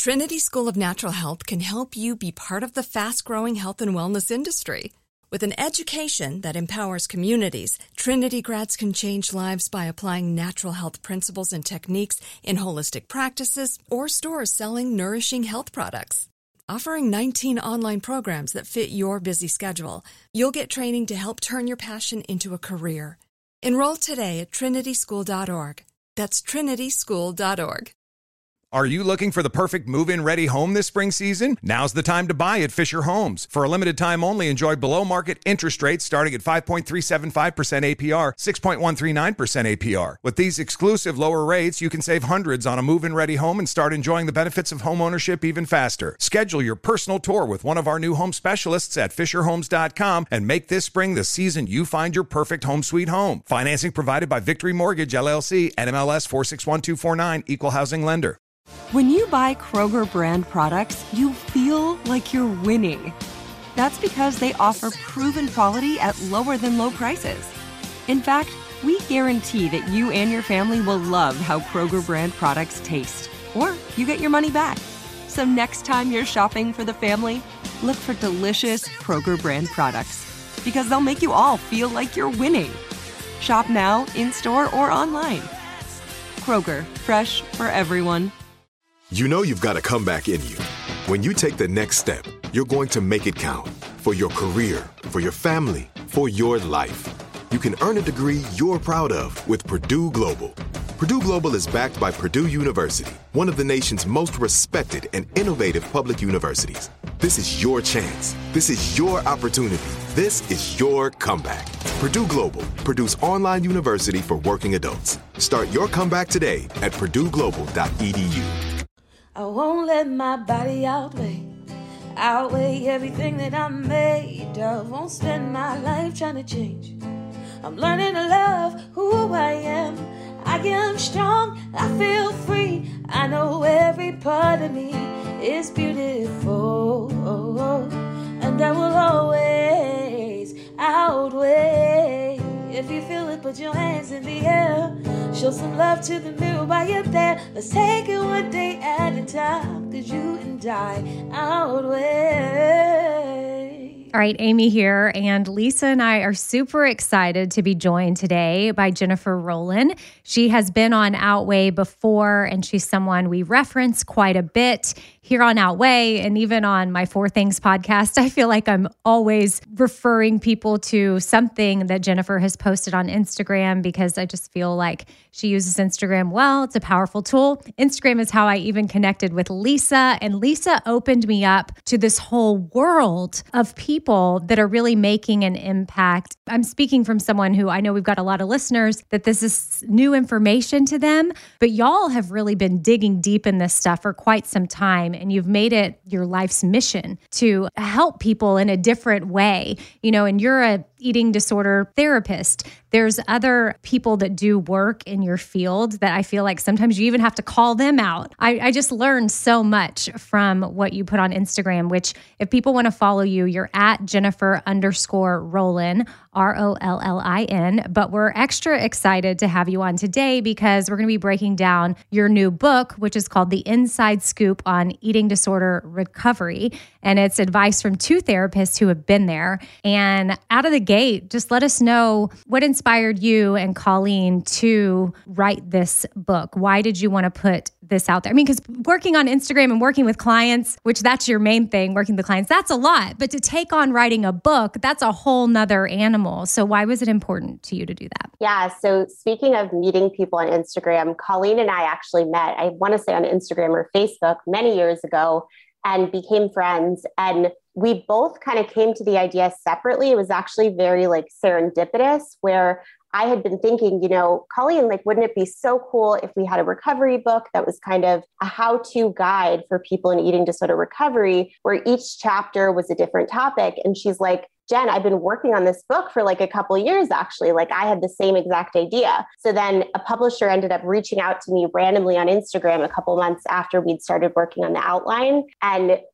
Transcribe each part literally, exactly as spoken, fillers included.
Trinity School of Natural Health can help you be part of the fast-growing health and wellness industry. With an education that empowers communities, Trinity grads can change lives by applying natural health principles and techniques in holistic practices or stores selling nourishing health products. Offering nineteen online programs that fit your busy schedule, you'll get training to help turn your passion into a career. Enroll today at trinity school dot org. That's trinity school dot org. Are you looking for the perfect move-in ready home this spring season? Now's the time to buy at Fisher Homes. For a limited time only, enjoy below-market interest rates starting at five point three seven five percent A P R, six point one three nine percent A P R. With these exclusive lower rates, you can save hundreds on a move-in ready home and start enjoying the benefits of home ownership even faster. Schedule your personal tour with one of our new home specialists at fisher homes dot com and make this spring the season you find your perfect home sweet home. Financing provided by Victory Mortgage, L L C, N M L S four six one two four nine, Equal Housing Lender. When you buy Kroger brand products, you feel like you're winning. That's because they offer proven quality at lower than low prices. In fact, we guarantee that you and your family will love how Kroger brand products taste, or you get your money back. So next time you're shopping for the family, look for delicious Kroger brand products, because they'll make you all feel like you're winning. Shop now, in-store, or online. Kroger, fresh for everyone. You know you've got a comeback in you. When you take the next step, you're going to make it count. For your career, for your family, for your life. You can earn a degree you're proud of with Purdue Global. Purdue Global is backed by Purdue University, one of the nation's most respected and innovative public universities. This is your chance. This is your opportunity. This is your comeback. Purdue Global, Purdue's online university for working adults. Start your comeback today at purdue global dot e d u. I won't let my body outweigh, outweigh everything that I'm made of. Won't spend my life trying to change. I'm learning to love who I am. I am strong, I feel free. I know every part of me is beautiful. And I will always outweigh. If you feel it, put your hands in the air. Show some love to the mirror while you're there. Let's take it one day at a time, 'cause you and I outweigh. All right, Amy here, and Lisa and I are super excited to be joined today by Jennifer Rowland. She has been on Outweigh before, and she's someone we reference quite a bit here on Outweigh, and even on my Four Things podcast. I feel like I'm always referring people to something that Jennifer has posted on Instagram, because I just feel like she uses Instagram well. It's a powerful tool. Instagram is how I even connected with Lisa, and Lisa opened me up to this whole world of people that are really making an impact. I'm speaking from someone who I know we've got a lot of listeners that this is new information to them, but y'all have really been digging deep in this stuff for quite some time, and you've made it your life's mission to help people in a different way. You know, and you're a eating disorder therapist. There's other people that do work in your field that I feel like sometimes you even have to call them out. I, I just learned so much from what you put on Instagram, which if people want to follow you, you're at Jennifer underscore Rowland, R O L L I N. But we're extra excited to have you on today because we're going to be breaking down your new book, which is called The Inside Scoop on Eating Disorder Recovery. And it's advice from two therapists who have been there. And out of the gate, just let us know what inspired you and Colleen to write this book. Why did you want to put this out there? I mean, because working on Instagram and working with clients, which that's your main thing, working with clients, that's a lot. But to take on writing a book, that's a whole nother animal. So why was it important to you to do that? Yeah. So speaking of meeting people on Instagram, Colleen and I actually met, I want to say on Instagram or Facebook many years ago, and became friends. And we both kind of came to the idea separately. It was actually very like serendipitous, where I had been thinking, you know, Colleen, like, wouldn't it be so cool if we had a recovery book that was kind of a how-to guide for people in eating disorder recovery, where each chapter was a different topic? And she's like, Jen, I've been working on this book for like a couple of years, actually. Like, I had the same exact idea. So then a publisher ended up reaching out to me randomly on Instagram a couple months after we'd started working on the outline. And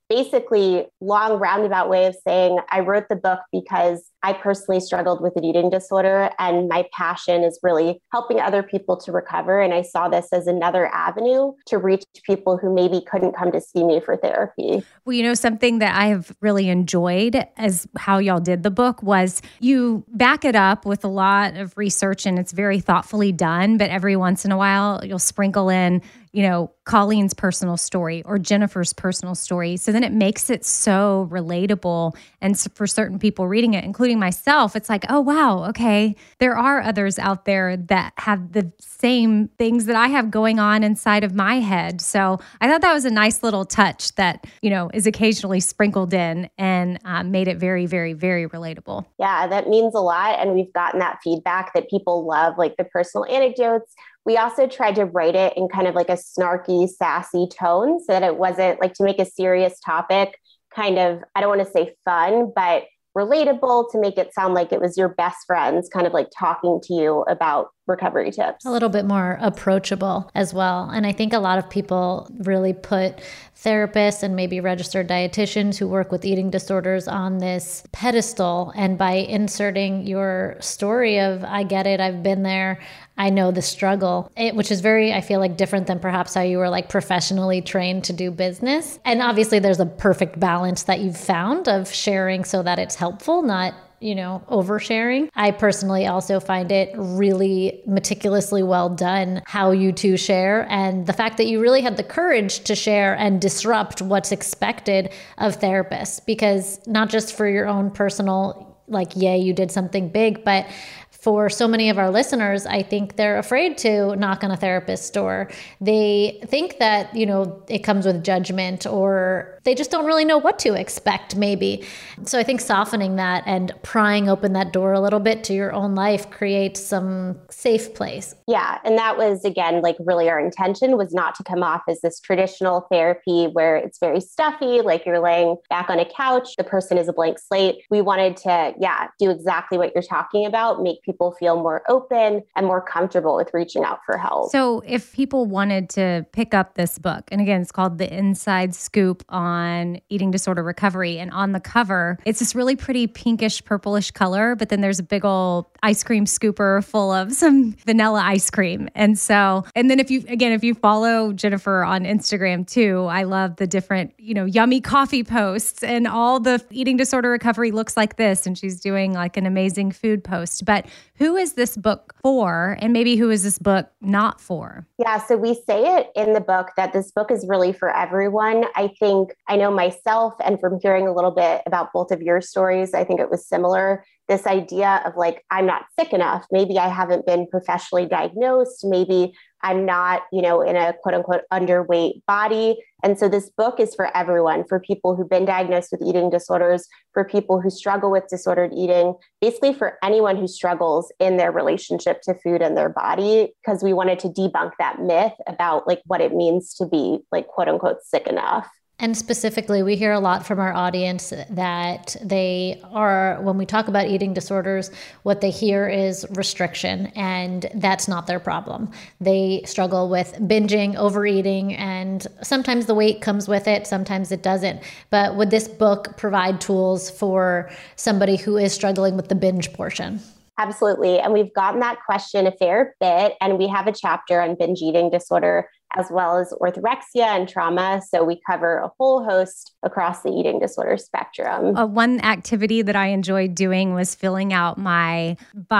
basically, long roundabout way of saying I wrote the book because I personally struggled with an eating disorder, and my passion is really helping other people to recover. And I saw this as another avenue to reach people who maybe couldn't come to see me for therapy. Well, you know, something that I have really enjoyed as how y'all did the book was you back it up with a lot of research, and it's very thoughtfully done. But every once in a while, you'll sprinkle in, you know, Colleen's personal story or Jennifer's personal story. So then it makes it so relatable. And so for certain people reading it, including myself, it's like, oh, wow, okay, there are others out there that have the same things that I have going on inside of my head. So I thought that was a nice little touch that, you know, is occasionally sprinkled in and uh, made it very, very, very relatable. Yeah, that means a lot. And we've gotten that feedback that people love, like the personal anecdotes. We also tried to write it in kind of like a snarky, sassy tone so that it wasn't like to make a serious topic kind of, I don't want to say fun, but relatable, to make it sound like it was your best friends kind of like talking to you about recovery tips. A little bit more approachable as well. And I think a lot of people really put therapists and maybe registered dietitians who work with eating disorders on this pedestal. And by inserting your story of, I get it, I've been there, I know the struggle, it, which is very, I feel like different than perhaps how you were like professionally trained to do business. And obviously there's a perfect balance that you've found of sharing so that it's helpful, not you know, oversharing. I personally also find it really meticulously well done how you two share, and the fact that you really had the courage to share and disrupt what's expected of therapists, because not just for your own personal, like, yay, you did something big, but for so many of our listeners, I think they're afraid to knock on a therapist's door. They think that, you know, it comes with judgment, or they just don't really know what to expect, maybe. So I think softening that and prying open that door a little bit to your own life creates some safe place. Yeah. And that was, again, like really our intention was not to come off as this traditional therapy where it's very stuffy, like you're laying back on a couch, the person is a blank slate. We wanted to, yeah, do exactly what you're talking about, make people feel more open and more comfortable with reaching out for help. So if people wanted to pick up this book, and again, it's called The Inside Scoop on Eating Disorder Recovery. And on the cover, it's this really pretty pinkish, purplish color, but then there's a big old ice cream scooper full of some vanilla ice cream. And so, and then if you, again, if you follow Jennifer on Instagram too, I love the different, you know, yummy coffee posts, and all the eating disorder recovery looks like this. And she's doing like an amazing food post. But who is this book for? And maybe who is this book not for? Yeah, so we say it in the book that this book is really for everyone. I think, I know myself, and from hearing a little bit about both of your stories, I think it was similar. This idea of like, I'm not sick enough. Maybe I haven't been professionally diagnosed. Maybe I'm not, you know, in a quote unquote underweight body. And so this book is for everyone, for people who've been diagnosed with eating disorders, for people who struggle with disordered eating, basically for anyone who struggles in their relationship to food and their body, because we wanted to debunk that myth about like what it means to be like quote unquote sick enough. And specifically, we hear a lot from our audience that they are, when we talk about eating disorders, what they hear is restriction, and that's not their problem. They struggle with binging, overeating, and sometimes the weight comes with it, sometimes it doesn't. But would this book provide tools for somebody who is struggling with the binge portion? Absolutely. And we've gotten that question a fair bit, and we have a chapter on binge eating disorder as well as orthorexia and trauma. So we cover a whole host across the eating disorder spectrum. Uh, one activity that I enjoyed doing was filling out my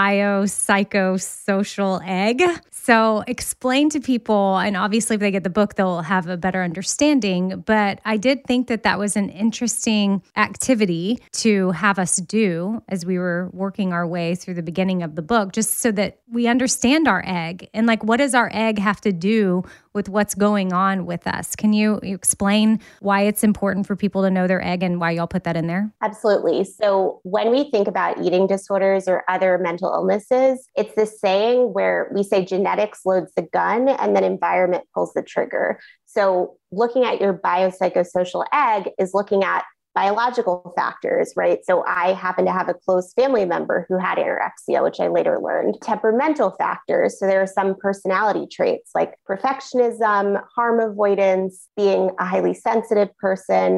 biopsychosocial egg. So explain to people, and obviously if they get the book, they'll have a better understanding. But I did think that that was an interesting activity to have us do as we were working our way through the beginning of the book, just so that we understand our egg and like, what does our egg have to do with what's going on with us? Can you explain why it's important for people to know their egg and why y'all put that in there? Absolutely. So when we think about eating disorders or other mental illnesses, it's this saying where we say genetics loads the gun and then environment pulls the trigger. So looking at your biopsychosocial egg is looking at biological factors, right? So I happen to have a close family member who had anorexia, which I later learned. Temperamental factors. So there are some personality traits like perfectionism, harm avoidance, being a highly sensitive person.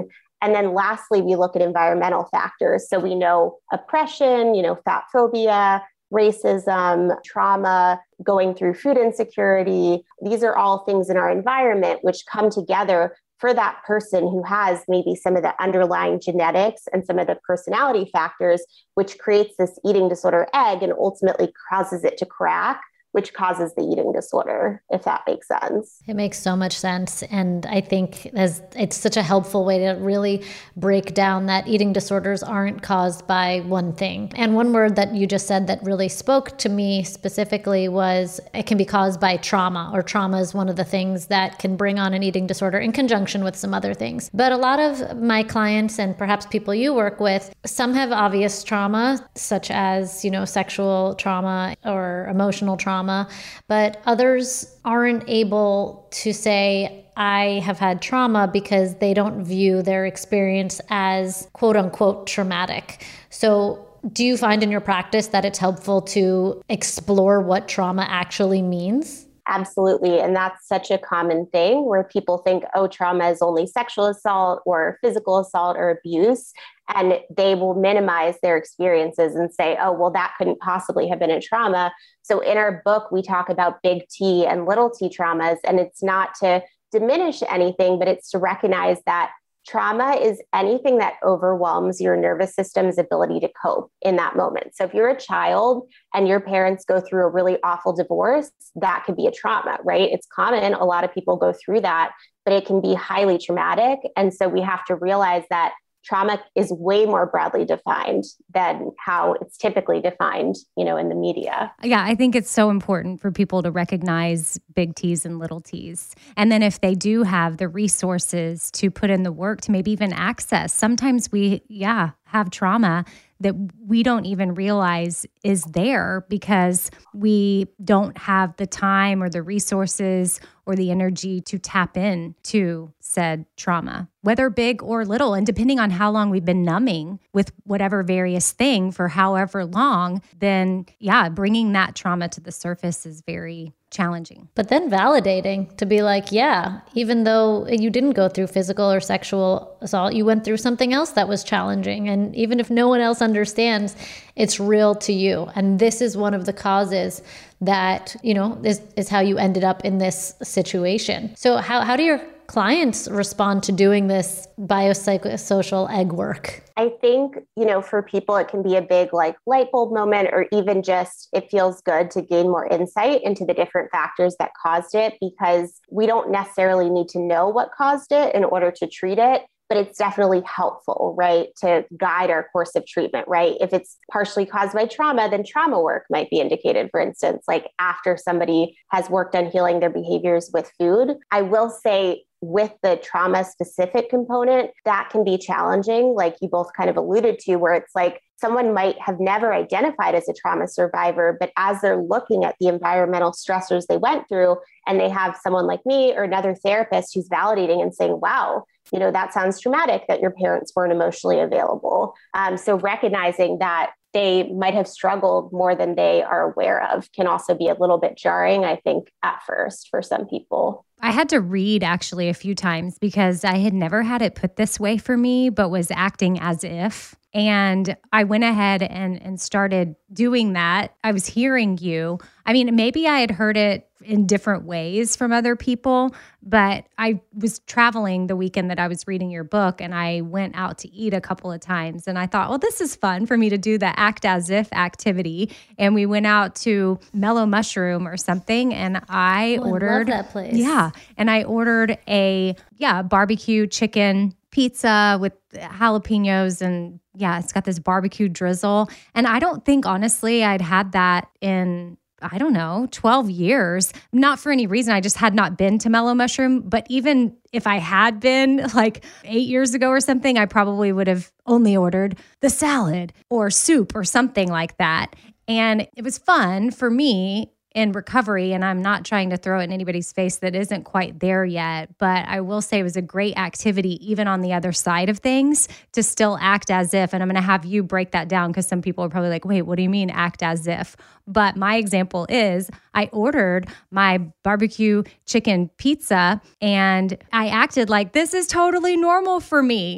And then lastly, we look at environmental factors. So we know oppression, you know, fat phobia, racism, trauma, going through food insecurity. These are all things in our environment which come together for that person who has maybe some of the underlying genetics and some of the personality factors, which creates this eating disorder egg and ultimately causes it to crack, which causes the eating disorder, if that makes sense. It makes so much sense. And I think as it's such a helpful way to really break down that eating disorders aren't caused by one thing. And one word that you just said that really spoke to me specifically was it can be caused by trauma, or trauma is one of the things that can bring on an eating disorder in conjunction with some other things. But a lot of my clients and perhaps people you work with, some have obvious trauma, such as, you know, sexual trauma or emotional trauma. But others aren't able to say, I have had trauma, because they don't view their experience as quote unquote traumatic. So do you find in your practice that it's helpful to explore what trauma actually means? Absolutely. And that's such a common thing where people think, oh, trauma is only sexual assault or physical assault or abuse. And they will minimize their experiences and say, oh, well, that couldn't possibly have been a trauma. So in our book, we talk about big T and little t traumas. And it's not to diminish anything, but it's to recognize that trauma is anything that overwhelms your nervous system's ability to cope in that moment. So if you're a child and your parents go through a really awful divorce, that could be a trauma, right? It's common. A lot of people go through that, but it can be highly traumatic. And so we have to realize that trauma is way more broadly defined than how it's typically defined, you know, in the media. Yeah, I think it's so important for people to recognize big T's and little T's. And then if they do have the resources to put in the work to maybe even access, sometimes we, yeah, have trauma that we don't even realize is there because we don't have the time or the resources or the energy to tap in to said trauma, whether big or little. And depending on how long we've been numbing with whatever various thing for however long, then yeah, bringing that trauma to the surface is very challenging. But then validating to be like, yeah, even though you didn't go through physical or sexual assault, you went through something else that was challenging. And even if no one else understands, it's real to you. And this is one of the causes that, you know, is, is how you ended up in this situation. So how, how do your clients respond to doing this biopsychosocial egg work? I think, you know, for people, it can be a big like light bulb moment, or even just it feels good to gain more insight into the different factors that caused it, because we don't necessarily need to know what caused it in order to treat it. But it's definitely helpful, right, to guide our course of treatment, right? If it's partially caused by trauma, then trauma work might be indicated, for instance, like after somebody has worked on healing their behaviors with food. I will say with the trauma specific component, that can be challenging, like you both kind of alluded to, where it's like someone might have never identified as a trauma survivor, but as they're looking at the environmental stressors they went through, and they have someone like me or another therapist who's validating and saying, wow, you know, that sounds traumatic that your parents weren't emotionally available. Um, so recognizing that they might have struggled more than they are aware of can also be a little bit jarring, I think, at first for some people. I had to read actually a few times because I had never had it put this way for me, but was acting as if. And I went ahead and, and started doing that. I was hearing you. I mean, maybe I had heard it in different ways from other people, but I was traveling the weekend that I was reading your book, and I went out to eat a couple of times, and I thought, well, this is fun for me to do the act as if activity. And we went out to Mellow Mushroom or something, and I oh, ordered I love that place. Yeah, and I ordered a yeah barbecue chicken pizza with jalapenos, and yeah, it's got this barbecue drizzle. And I don't think, honestly, I'd had that in, I don't know, twelve years. Not for any reason. I just had not been to Mellow Mushroom. But even if I had been like eight years ago or something, I probably would have only ordered the salad or soup or something like that. And it was fun for me in recovery, and I'm not trying to throw it in anybody's face that isn't quite there yet, but I will say it was a great activity, even on the other side of things, to still act as if, and I'm going to have you break that down because some people are probably like, wait, what do you mean act as if? But my example is I ordered my barbecue chicken pizza and I acted like this is totally normal for me.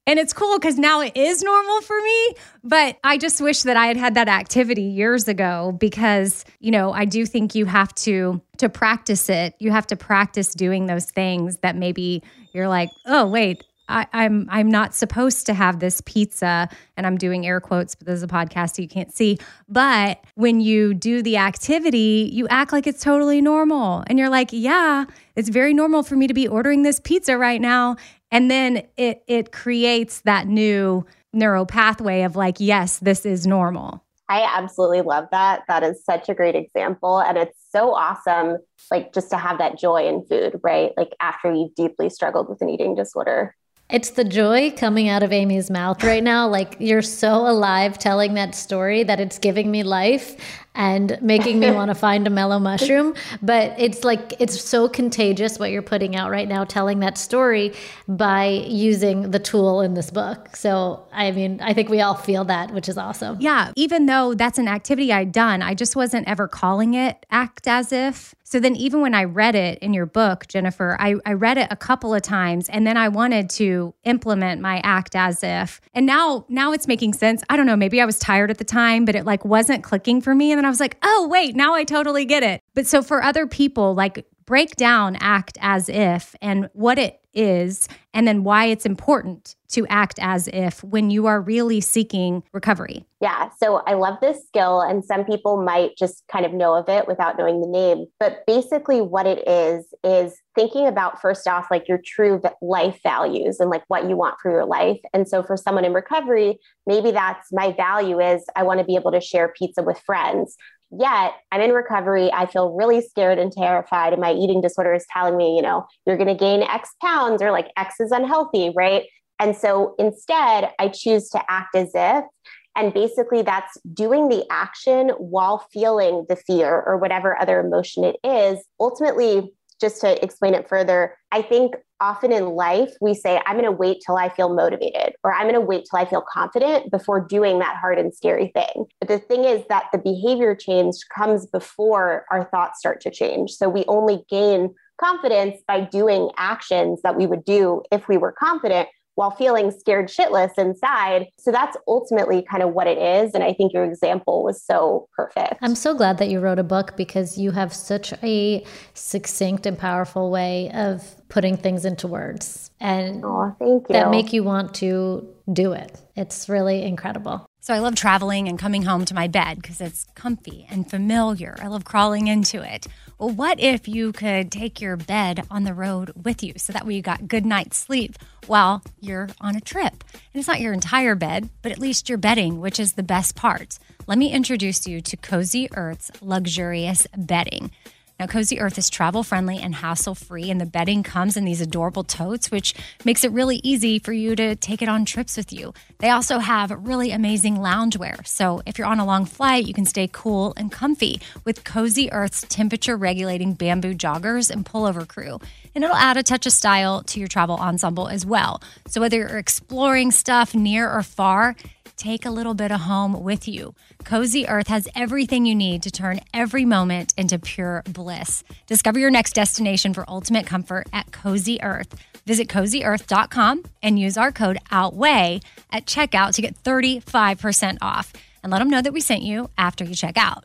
And it's cool because now it is normal for me. But I just wish that I had had that activity years ago because, you know, I do think you have to, to practice it. You have to practice doing those things that maybe you're like, oh, wait, I, I'm I'm not supposed to have this pizza, and I'm doing air quotes, but this is a podcast, so you can't see. But when you do the activity, you act like it's totally normal. And you're like, yeah, it's very normal for me to be ordering this pizza right now. And then it it creates that new neural pathway of like, yes, this is normal. I absolutely love that. That is such a great example. And it's so awesome, like just to have that joy in food, right? Like after you've deeply struggled with an eating disorder. It's the joy coming out of Amy's mouth right now. Like you're so alive telling that story that it's giving me life and making me want to find a mellow mushroom. But it's like, it's so contagious what you're putting out right now, telling that story by using the tool in this book. So, I mean, I think we all feel that, which is awesome. Yeah. Even though that's an activity I'd done, I just wasn't ever calling it Act As If. So then even when I read it in your book, Jennifer, I, I read it a couple of times and then I wanted to implement my Act As If. And now, now it's making sense. I don't know, maybe I was tired at the time, but it like wasn't clicking for me. And then I was like, oh, wait, now I totally get it. But so for other people, like break down Act As If and what it is, and then why it's important to act as if when you are really seeking recovery. Yeah. So I love this skill, and some people might just kind of know of it without knowing the name. But basically what it is, is thinking about first off, like your true life values and like what you want for your life. And so for someone in recovery, maybe that's my value is I want to be able to share pizza with friends. Yet I'm in recovery. I feel really scared and terrified. And my eating disorder is telling me, you know, you're going to gain X pounds or like X is unhealthy, right? And so instead I choose to act as if, and basically that's doing the action while feeling the fear or whatever other emotion it is. Ultimately, just to explain it further, I think often in life, we say, I'm going to wait till I feel motivated, or I'm going to wait till I feel confident before doing that hard and scary thing. But the thing is that the behavior change comes before our thoughts start to change. So we only gain confidence by doing actions that we would do if we were confident, while feeling scared shitless inside. So that's ultimately kind of what it is. And I think your example was so perfect. I'm so glad that you wrote a book because you have such a succinct and powerful way of putting things into words. And oh, thank you. That make you want to do it. It's really incredible. So I love traveling and coming home to my bed because it's comfy and familiar. I love crawling into it. Well, what if you could take your bed on the road with you so that way you got good night's sleep while you're on a trip? And it's not your entire bed, but at least your bedding, which is the best part. Let me introduce you to Cozy Earth's luxurious bedding. Now, Cozy Earth is travel-friendly and hassle-free, and the bedding comes in these adorable totes, which makes it really easy for you to take it on trips with you. They also have really amazing loungewear, so if you're on a long flight, you can stay cool and comfy with Cozy Earth's temperature-regulating bamboo joggers and pullover crew. And it'll add a touch of style to your travel ensemble as well. So whether you're exploring stuff near or far, take a little bit of home with you. Cozy Earth has everything you need to turn every moment into pure bliss. Discover your next destination for ultimate comfort at Cozy Earth. Visit cozy earth dot com and use our code OUTWEIGH at checkout to get thirty-five percent off. And let them know that we sent you after you check out.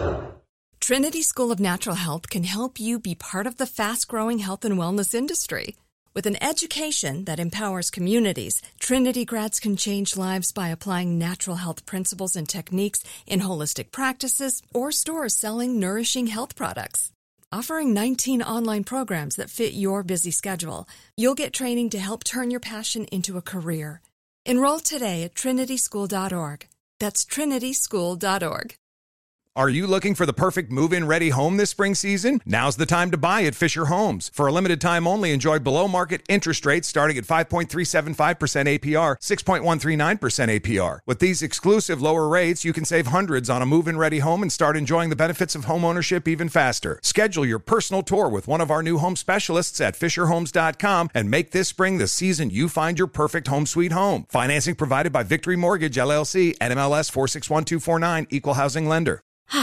Trinity School of Natural Health can help you be part of the fast-growing health and wellness industry. With an education that empowers communities, Trinity grads can change lives by applying natural health principles and techniques in holistic practices or stores selling nourishing health products. Offering nineteen online programs that fit your busy schedule, you'll get training to help turn your passion into a career. Enroll today at trinity school dot org. That's trinity school dot org. Are you looking for the perfect move-in ready home this spring season? Now's the time to buy at Fisher Homes. For a limited time only, enjoy below-market interest rates starting at five point three seven five percent A P R, six point one three nine percent A P R. With these exclusive lower rates, you can save hundreds on a move-in ready home and start enjoying the benefits of home ownership even faster. Schedule your personal tour with one of our new home specialists at fisher homes dot com and make this spring the season you find your perfect home sweet home. Financing provided by Victory Mortgage, L L C, N M L S four six one two four nine, Equal Housing Lender.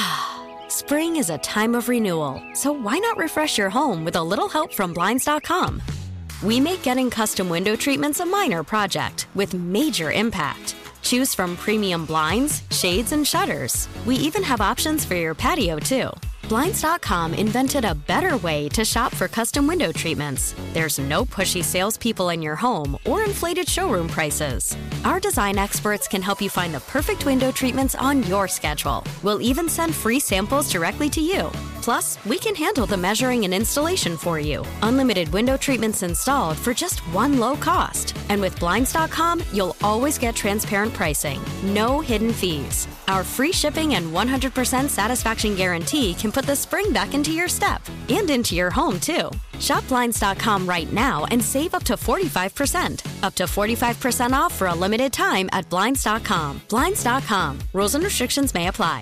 Spring is a time of renewal, so why not refresh your home with a little help from Blinds dot com? we make getting custom window treatments a minor project with major impact. Choose from premium blinds, shades, and shutters. We even have options for your patio, too. Blinds dot com invented a better way to shop for custom window treatments. There's no pushy salespeople in your home or inflated showroom prices. Our design experts can help you find the perfect window treatments on your schedule. We'll even send free samples directly to you. Plus, we can handle the measuring and installation for you. Unlimited window treatments installed for just one low cost. And with Blinds dot com, you'll always get transparent pricing. No hidden fees. Our free shipping and one hundred percent satisfaction guarantee can put the spring back into your step and into your home, too. Shop Blinds dot com right now and save up to forty-five percent. Up to forty-five percent off for a limited time at Blinds dot com. Blinds dot com. Rules and restrictions may apply.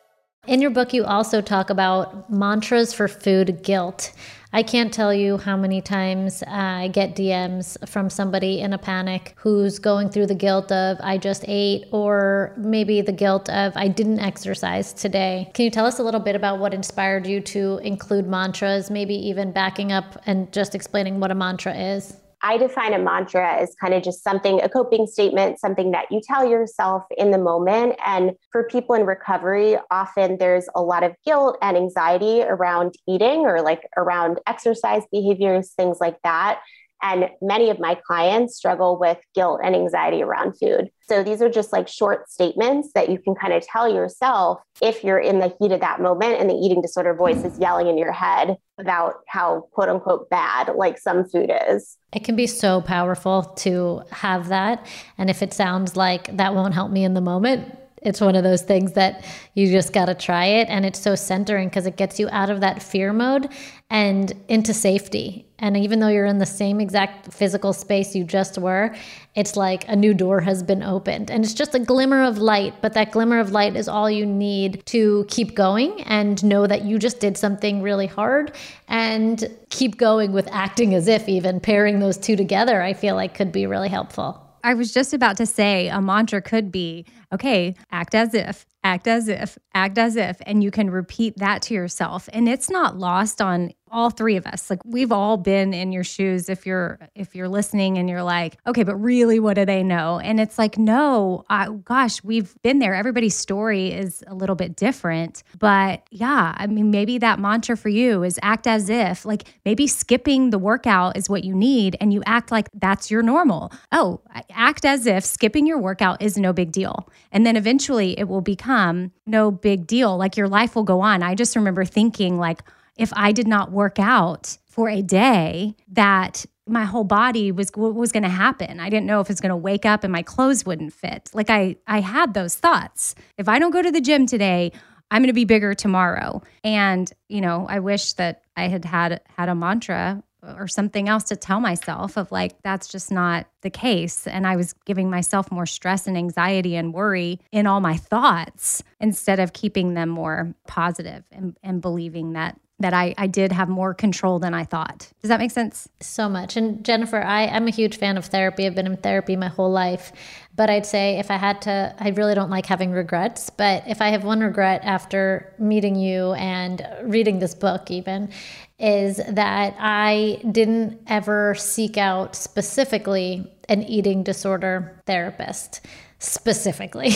In your book, you also talk about mantras for food guilt. I can't tell you how many times I get D Ms from somebody in a panic who's going through the guilt of I just ate, or maybe the guilt of I didn't exercise today. Can you tell us a little bit about what inspired you to include mantras, maybe even backing up and just explaining what a mantra is? I define a mantra as kind of just something, a coping statement, something that you tell yourself in the moment. And for people in recovery, often there's a lot of guilt and anxiety around eating or like around exercise behaviors, things like that. And many of my clients struggle with guilt and anxiety around food. So these are just like short statements that you can kind of tell yourself if you're in the heat of that moment and the eating disorder voice is yelling in your head about how quote unquote bad like some food is. It can be so powerful to have that. And if it sounds like that won't help me in the moment, it's one of those things that you just got to try it. And it's so centering because it gets you out of that fear mode and into safety. And even though you're in the same exact physical space you just were, it's like a new door has been opened. And it's just a glimmer of light, but that glimmer of light is all you need to keep going and know that you just did something really hard, and keep going with acting as if. Even pairing those two together, I feel like could be really helpful. I was just about to say a mantra could be, okay, act as if, act as if, act as if, and you can repeat that to yourself. And it's not lost on all three of us. Like, we've all been in your shoes if you're if you're listening and you're like, okay, but really, what do they know? And it's like, no, I, gosh, we've been there. Everybody's story is a little bit different. But yeah, I mean, maybe that mantra for you is act as if. Like, maybe skipping the workout is what you need, and you act like that's your normal. Oh, act as if skipping your workout is no big deal. And then eventually it will become no big deal. Like, your life will go on. I just remember thinking, like, if I did not work out for a day, that my whole body was what was going to happen. I didn't know if it's going to wake up and my clothes wouldn't fit. Like, I, I had those thoughts. If I don't go to the gym today, I'm going to be bigger tomorrow. And, you know, I wish that I had had, had a mantra or something else to tell myself of like, that's just not the case. And I was giving myself more stress and anxiety and worry in all my thoughts instead of keeping them more positive and, and believing that that I, I did have more control than I thought. Does that make sense? So much. And Jennifer, I, I'm a huge fan of therapy. I've been in therapy my whole life. But I'd say if I had to, I really don't like having regrets. But if I have one regret after meeting you and reading this book even, is that I didn't ever seek out specifically an eating disorder therapist, specifically,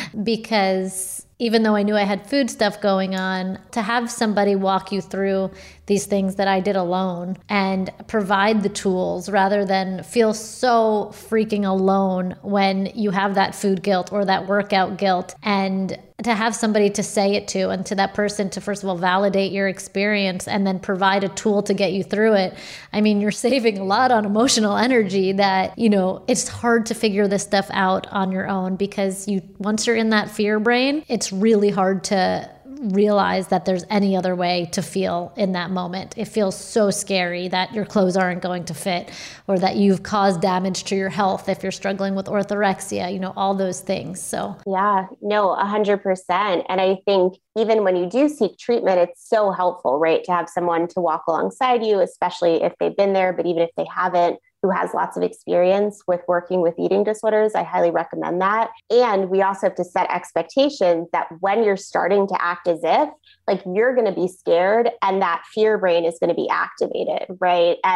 because even though I knew I had food stuff going on, to have somebody walk you through these things that I did alone and provide the tools rather than feel so freaking alone when you have that food guilt or that workout guilt, and to have somebody to say it to, and to that person to first of all validate your experience and then provide a tool to get you through it. I mean, you're saving a lot on emotional energy that, you know, it's hard to figure this stuff out on your own, because you once you're in that fear brain, it's really hard to realize that there's any other way to feel in that moment. It feels so scary that your clothes aren't going to fit, or that you've caused damage to your health if you're struggling with orthorexia, you know, all those things. So yeah, no, a hundred percent. And I think even when you do seek treatment, it's so helpful, right? To have someone to walk alongside you, especially if they've been there, but even if they haven't, who has lots of experience with working with eating disorders, I highly recommend that. And we also have to set expectations that when you're starting to act as if, like, you're going to be scared and that fear brain is going to be activated, right? And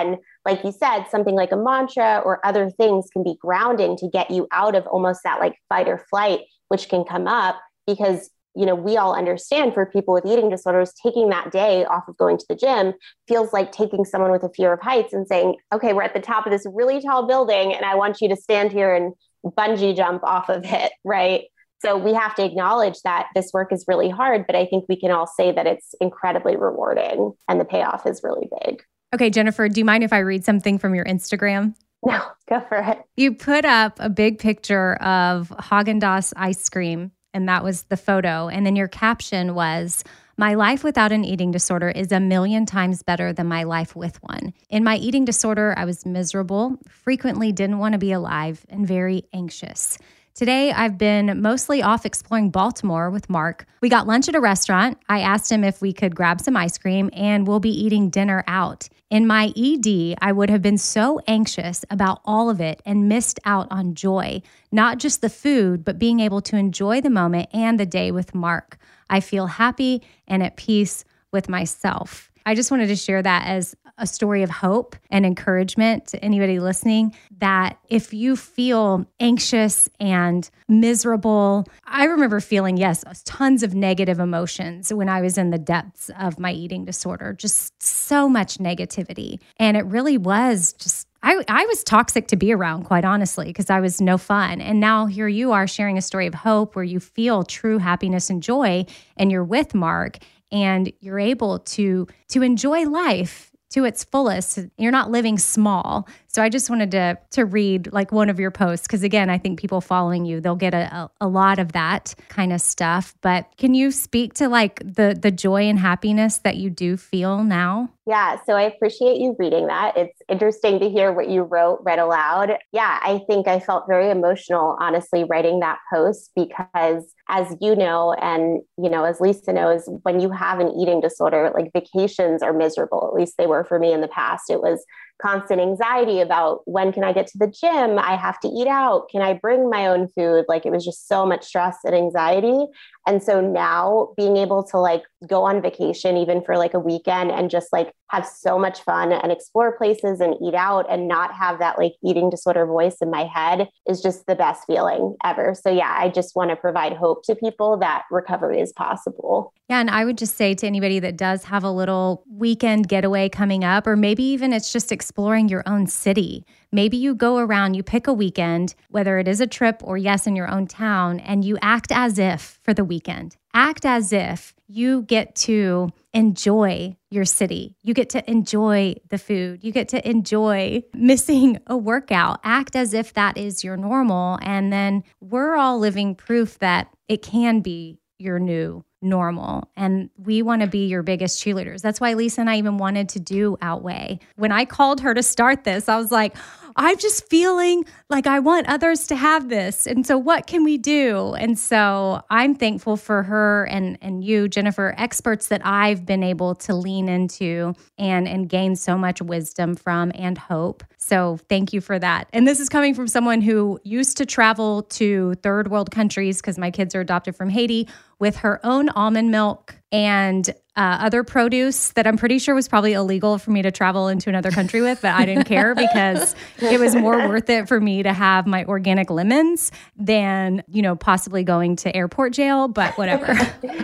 like you said, something like a mantra or other things can be grounding to get you out of almost that like fight or flight, which can come up because, you know, we all understand for people with eating disorders, taking that day off of going to the gym feels like taking someone with a fear of heights and saying, okay, we're at the top of this really tall building and I want you to stand here and bungee jump off of it, right? So we have to acknowledge that this work is really hard, but I think we can all say that it's incredibly rewarding and the payoff is really big. Okay, Jennifer, do you mind if I read something from your Instagram? No, go for it. You put up a big picture of Haagen-Dazs ice cream, and that was the photo. And then your caption was, "My life without an eating disorder is a million times better than my life with one. In my eating disorder, I was miserable, frequently didn't want to be alive, and very anxious. Today, I've been mostly off exploring Baltimore with Mark. We got lunch at a restaurant. I asked him if we could grab some ice cream, and we'll be eating dinner out. In my E D, I would have been so anxious about all of it and missed out on joy, not just the food, but being able to enjoy the moment and the day with Mark. I feel happy and at peace with myself." I just wanted to share that as a story of hope and encouragement to anybody listening, that if you feel anxious and miserable, I remember feeling, yes, tons of negative emotions when I was in the depths of my eating disorder, just so much negativity. And it really was just, I, I was toxic to be around, quite honestly, because I was no fun. And now here you are sharing a story of hope where you feel true happiness and joy, and you're with Mark, and you're able to, to enjoy life to its fullest. You're not living small. So I just wanted to to read like one of your posts, because again, I think people following you, they'll get a, a, a lot of that kind of stuff. But can you speak to like the the joy and happiness that you do feel now? Yeah, so I appreciate you reading that. It's interesting to hear what you wrote read aloud. Yeah, I think I felt very emotional, honestly, writing that post, because as you know, and you know, as Lisa knows, when you have an eating disorder, like vacations are miserable. At least they were for me in the past. It was constant anxiety about when can I get to the gym? I have to eat out. Can I bring my own food? Like it was just so much stress and anxiety. And so now being able to like go on vacation, even for like a weekend, and just like have so much fun and explore places and eat out and not have that like eating disorder voice in my head is just the best feeling ever. So yeah, I just want to provide hope to people that recovery is possible. Yeah. And I would just say to anybody that does have a little weekend getaway coming up, or maybe even it's just exploring your own city. Maybe you go around, you pick a weekend, whether it is a trip or yes, in your own town, and you act as if for the weekend. Act as if you get to enjoy your city. You get to enjoy the food. You get to enjoy missing a workout. Act as if that is your normal. And then we're all living proof that it can be your new normal. And we want to be your biggest cheerleaders. That's why Lisa and I even wanted to do Outweigh. When I called her to start this, I was like, I'm just feeling like I want others to have this. And so what can we do? And so I'm thankful for her and, and you, Jennifer, experts that I've been able to lean into and, and gain so much wisdom from and hope. So thank you for that. And this is coming from someone who used to travel to third world countries, because my kids are adopted from Haiti, with her own almond milk and uh, other produce that I'm pretty sure was probably illegal for me to travel into another country with, but I didn't care because it was more worth it for me to have my organic lemons than, you know, possibly going to airport jail, but whatever.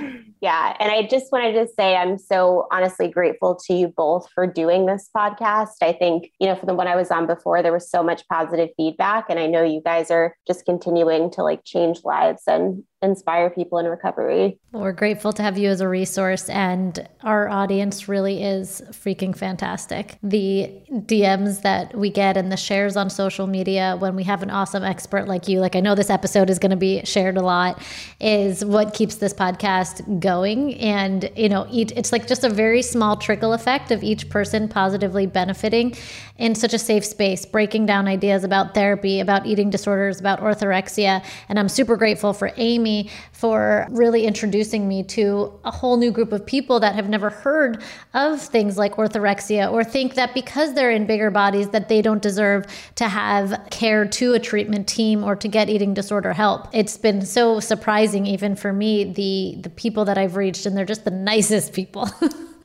Yeah. And I just wanted to say, I'm so honestly grateful to you both for doing this podcast. I think, you know, from the one I was on before, there was so much positive feedback. And I know you guys are just continuing to like change lives and inspire people in recovery. Well, we're grateful to have you as a resource, and our audience really is freaking fantastic. The D Ms that we get and the shares on social media when we have an awesome expert like you, like I know this episode is going to be shared a lot, is what keeps this podcast going. And, you know, it's like just a very small trickle effect of each person positively benefiting in such a safe space, breaking down ideas about therapy, about eating disorders, about orthorexia. And I'm super grateful for Amy for really introducing me to a whole new group of people that have never heard of things like orthorexia, or think that because they're in bigger bodies that they don't deserve to have care to a treatment team or to get eating disorder help. It's been so surprising even for me, the the people that I've reached, and they're just the nicest people.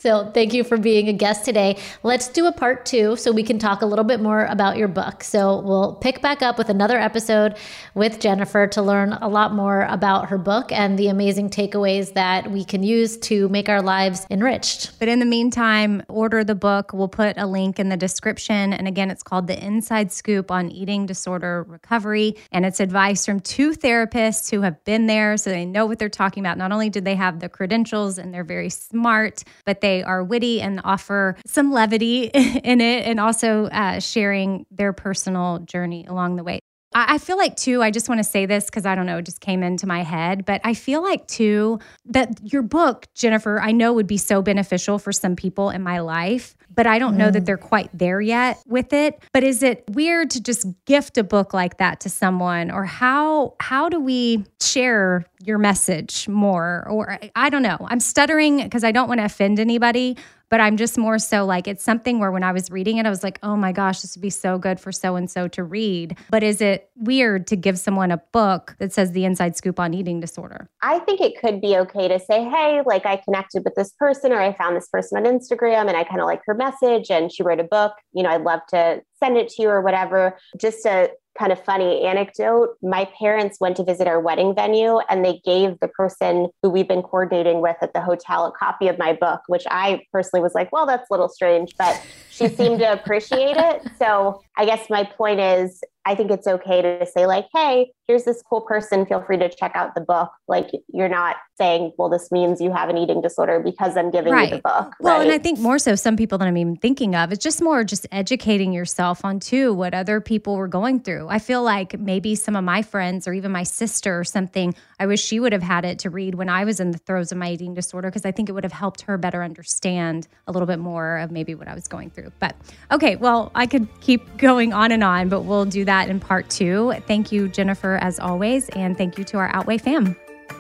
So thank you for being a guest today. Let's do a part two so we can talk a little bit more about your book. So we'll pick back up with another episode with Jennifer to learn a lot more about her book and the amazing takeaways that we can use to make our lives enriched. But in the meantime, order the book. We'll put a link in the description. And again, it's called The Inside Scoop on Eating Disorder Recovery. And it's advice from two therapists who have been there, so they know what they're talking about. Not only do they have the credentials and they're very smart, but they are witty and offer some levity in it, and also uh, sharing their personal journey along the way. I feel like, too, I just want to say this because I don't know, it just came into my head, but I feel like, too, that your book, Jennifer, I know would be so beneficial for some people in my life, but I don't mm. know that they're quite there yet with it. But is it weird to just gift a book like that to someone? Or how how do we share your message more? Or I don't know. I'm stuttering because I don't want to offend anybody. But I'm just more so like, it's something where when I was reading it, I was like, oh my gosh, this would be so good for so-and-so to read. But is it weird to give someone a book that says The Inside Scoop on Eating Disorder? I think it could be okay to say, hey, like I connected with this person, or I found this person on Instagram and I kind of like her message and she wrote a book. You know, I'd love to send it to you or whatever. Just a kind of funny anecdote. My parents went to visit our wedding venue and they gave the person who we've been coordinating with at the hotel a copy of my book, which I personally was like, well, that's a little strange, but she seemed to appreciate it. So I guess my point is, I think it's okay to say like, hey, here's this cool person. Feel free to check out the book. Like you're not saying, well, this means you have an eating disorder because I'm giving right. you the book. Well, right? And I think more so some people that I'm even thinking of, it's just more just educating yourself on too, what other people were going through. I feel like maybe some of my friends or even my sister or something, I wish she would have had it to read when I was in the throes of my eating disorder, because I think it would have helped her better understand a little bit more of maybe what I was going through. But okay, well, I could keep going on and on, but we'll do that in part two. Thank you, Jennifer, as always, and thank you to our Outweigh fam.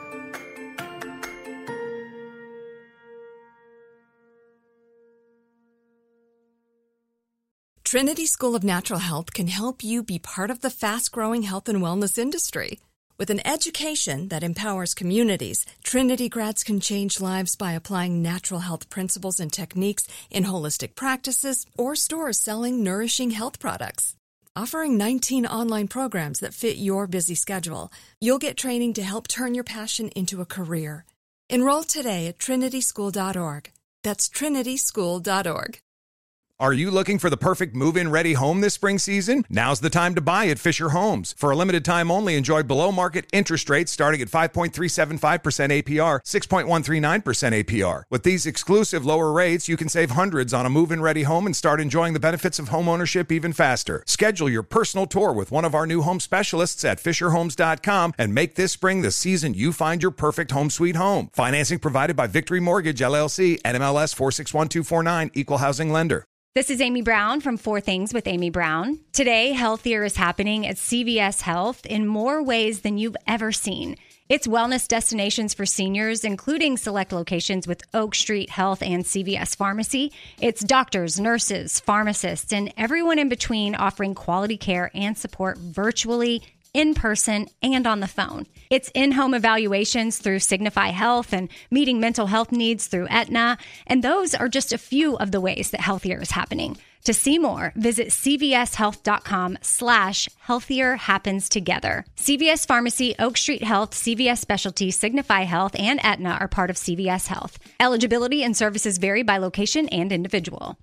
Trinity School of Natural Health can help you be part of the fast-growing health and wellness industry. With an education that empowers communities, Trinity grads can change lives by applying natural health principles and techniques in holistic practices or stores selling nourishing health products. Offering nineteen online programs that fit your busy schedule, you'll get training to help turn your passion into a career. Enroll today at trinity school dot org. That's trinity school dot org. Are you looking for the perfect move-in ready home this spring season? Now's the time to buy at Fisher Homes. For a limited time only, enjoy below-market interest rates starting at five point three seven five percent A P R, six point one three nine percent A P R. With these exclusive lower rates, you can save hundreds on a move-in ready home and start enjoying the benefits of home ownership even faster. Schedule your personal tour with one of our new home specialists at fisher homes dot com and make this spring the season you find your perfect home sweet home. Financing provided by Victory Mortgage, L L C, N M L S four six one two four nine, Equal Housing Lender. This is Amy Brown from Four Things with Amy Brown. Today, healthier is happening at C V S Health in more ways than you've ever seen. It's wellness destinations for seniors, including select locations with Oak Street Health and C V S Pharmacy. It's doctors, nurses, pharmacists, and everyone in between offering quality care and support virtually, in person, and on the phone. It's in-home evaluations through Signify Health and meeting mental health needs through Aetna. And those are just a few of the ways that healthier is happening. To see more, visit cvshealth.com slash healthier happens together. C V S Pharmacy, Oak Street Health, C V S Specialty, Signify Health, and Aetna are part of C V S Health. Eligibility and services vary by location and individual.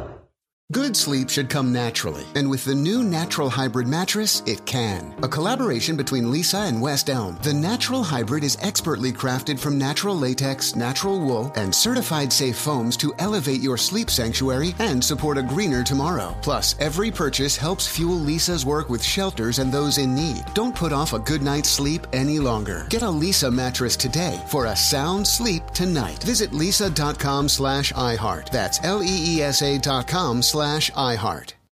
Good sleep should come naturally, and with the new Natural Hybrid mattress, it can. A collaboration between Lisa and West Elm, the Natural Hybrid is expertly crafted from natural latex, natural wool, and certified safe foams to elevate your sleep sanctuary and support a greener tomorrow. Plus, every purchase helps fuel Lisa's work with shelters and those in need. Don't put off a good night's sleep any longer. Get a Lisa mattress today for a sound sleep tonight. Visit lisa.com slash iHeart. That's L E E S A dot com slash iHeart.